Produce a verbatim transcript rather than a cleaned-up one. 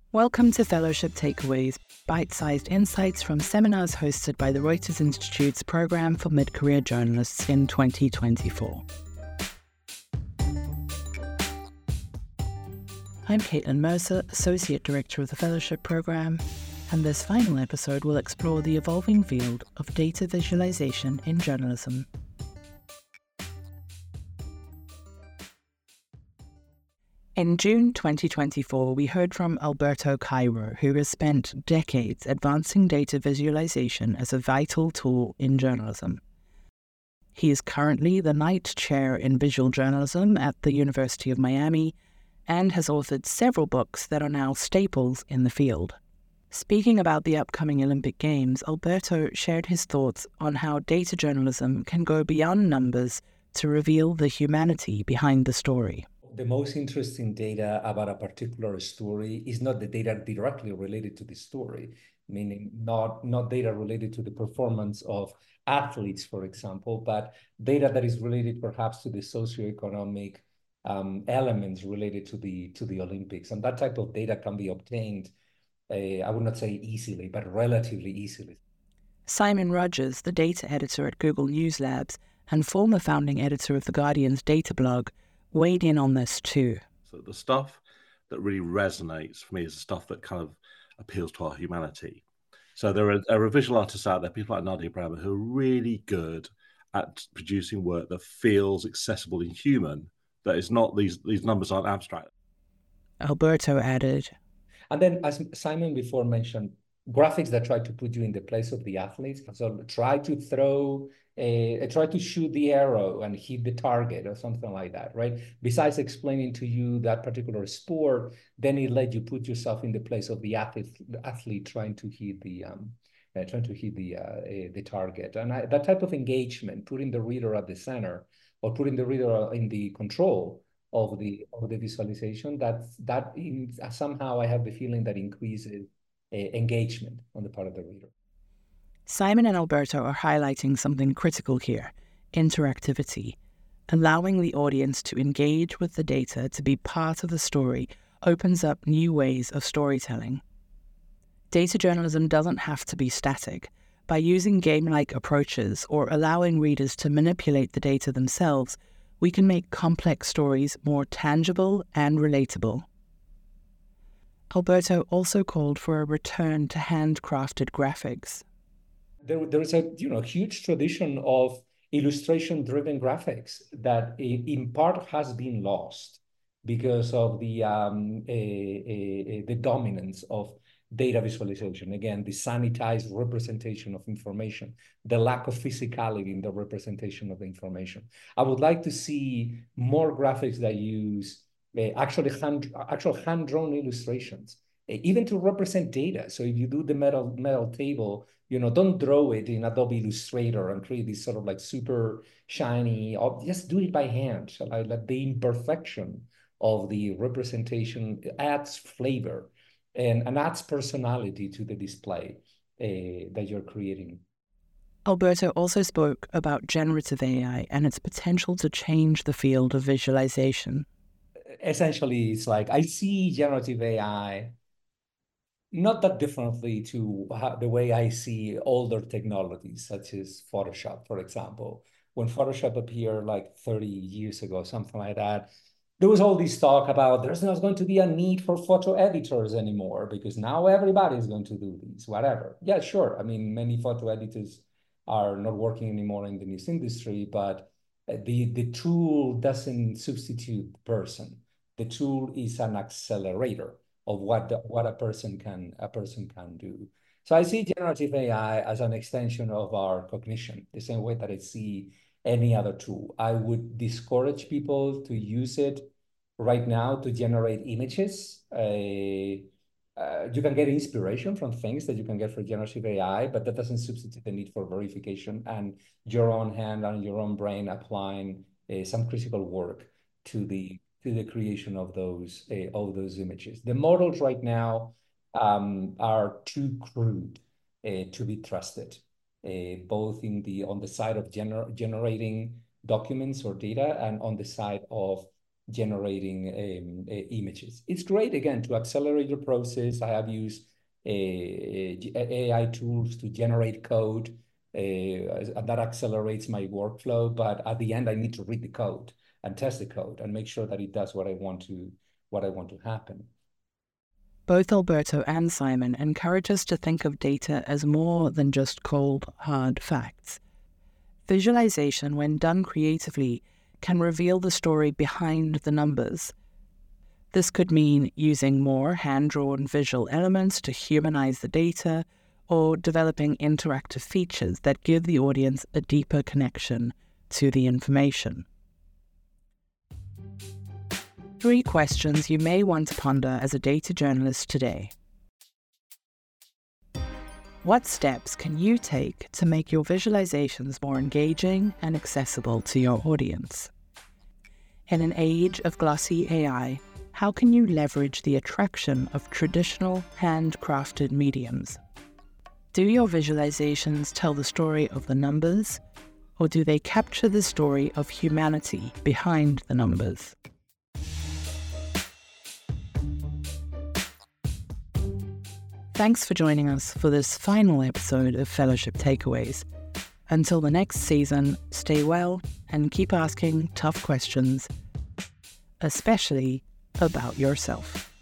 Welcome to Fellowship Takeaways, bite-sized insights from seminars hosted by the Reuters Institute's Programme for Mid-Career Journalists in twenty twenty-four. I'm Caitlin Mercer, Associate Director of the Fellowship Programme, and this final episode will explore the evolving field of data visualization in journalism. In June twenty twenty-four, we heard from Alberto Cairo, who has spent decades advancing data visualization as a vital tool in journalism. He is currently the Knight Chair in Visual Journalism at the University of Miami and has authored several books that are now staples in the field. Speaking about the upcoming Olympic Games, Alberto shared his thoughts on how data journalism can go beyond numbers to reveal the humanity behind the story. The most interesting data about a particular story is not the data directly related to the story, meaning not, not data related to the performance of athletes, for example, but data that is related perhaps to the socioeconomic um, elements related to the, to the Olympics. And that type of data can be obtained, uh, I would not say easily, but relatively easily. Simon Rogers, the data editor at Google News Labs and former founding editor of The Guardian's data blog, weighed in on this too. So the stuff that really resonates for me is the stuff that kind of appeals to our humanity. So there are, there are visual artists out there, people like Nadia Brammer, who are really good at producing work that feels accessible and human, that is not, these, these numbers aren't abstract. Alberto added. And then, as Simon before mentioned, graphics that try to put you in the place of the athletes. So try to throw, a, try to shoot the arrow and hit the target or something like that, right? Besides explaining to you that particular sport, then it let you put yourself in the place of the athlete, the athlete trying to hit the, um, uh, trying to hit the uh, uh, the target. And I, that type of engagement, putting the reader at the center or putting the reader in the control of the of the visualization, that that in, somehow I have the feeling that increases uh, engagement on the part of the reader. Simon and Alberto are highlighting something critical here: interactivity. Allowing the audience to engage with the data, to be part of the story, opens up new ways of storytelling. Data journalism doesn't have to be static. By using game-like approaches or allowing readers to manipulate the data themselves, we can make complex stories more tangible and relatable. Alberto also called for a return to handcrafted graphics. There, there is a you know huge tradition of illustration-driven graphics that in part has been lost because of the um, a, a, a, the dominance of data visualization. Again, the sanitized representation of information, the lack of physicality in the representation of the information. I would like to see more graphics that use uh, actually hand, actual hand-drawn illustrations, uh, even to represent data. So if you do the metal, metal table, you know, don't draw it in Adobe Illustrator and create this sort of like super shiny, or just do it by hand. So I let the imperfection of the representation adds flavor and, and adds personality to the display uh, that you're creating. Alberto also spoke about generative A I and its potential to change the field of visualization. Essentially, it's like I see generative A I not that differently to how, the way I see older technologies, such as Photoshop, for example. When Photoshop appeared like thirty years ago, something like that, there was all this talk about there's not going to be a need for photo editors anymore because now everybody is going to do these, whatever. Yeah, sure. I mean, many photo editors are not working anymore in the news industry, but the, the tool doesn't substitute the person. The tool is an accelerator of what the, what a person can a person can do. So I see generative A I as an extension of our cognition, the same way that I see any other tool. I would discourage people to use it right now to generate images. Uh, uh, you can get inspiration from things that you can get for generative A I, but that doesn't substitute the need for verification and your own hand and your own brain applying uh, some critical work to the to the creation of those uh, of those images. The models right now um, are too crude uh, to be trusted, uh, both in the on the side of gener generating documents or data and on the side of generating um, uh, images. It's great, again, to accelerate the process. I have used uh, A I tools to generate code. Uh, that accelerates my workflow, but at the end, I need to read the code and test the code and make sure that it does what I want to, what I want to happen. Both Alberto and Simon encourage us to think of data as more than just cold, hard facts. Visualization, when done creatively, can reveal the story behind the numbers. This could mean using more hand-drawn visual elements to humanize the data, or developing interactive features that give the audience a deeper connection to the information. Three questions you may want to ponder as a data journalist today. What steps can you take to make your visualizations more engaging and accessible to your audience? In an age of glossy A I, how can you leverage the attraction of traditional handcrafted mediums? Do your visualizations tell the story of the numbers, or do they capture the story of humanity behind the numbers? Thanks for joining us for this final episode of Fellowship Takeaways. Until the next season, stay well and keep asking tough questions, especially about yourself.